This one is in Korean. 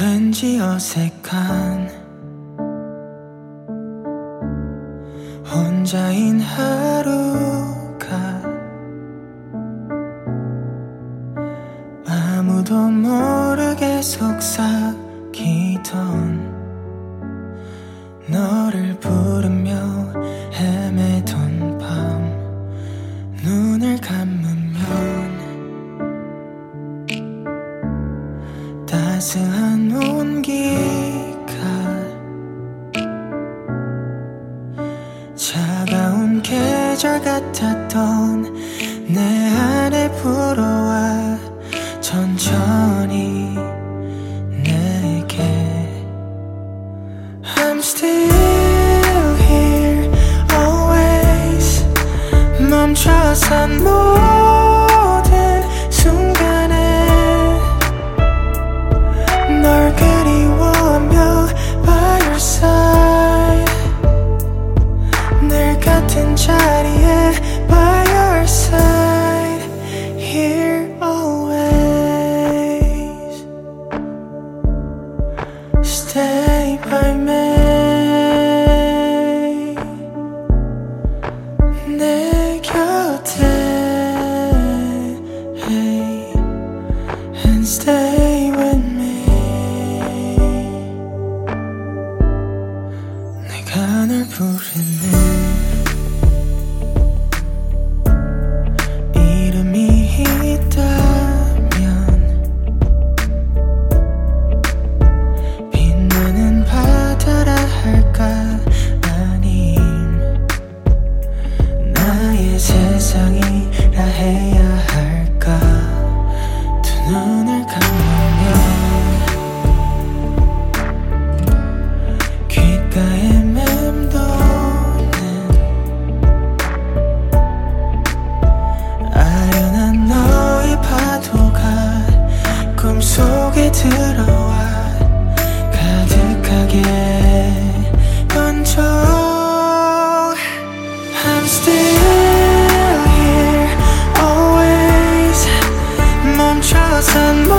왠지 어색한 혼자인 하루가 아무도 모르게 속삭이던 너를 부르며 헤매던 밤 눈을 감으면 따스한 온기가 차가운 계절 같았던 내 안에 불어와 천천히 내게 I'm still here always 멈춰선 모든 순간에 널 그리워하며 by your side 늘 같은 자리에 by your side here always stay by me 내 곁에 hey, and stay with me 내가 널 부르는 이름이 있다면 빛나는 바다라 할까 아님 나의 세상이라 해야 할까 두 눈을 감으면 귓가에 맴도는 아련한 너의 파도가 꿈속에 들어와 가득하게 번져 I'm still here always 멈춰선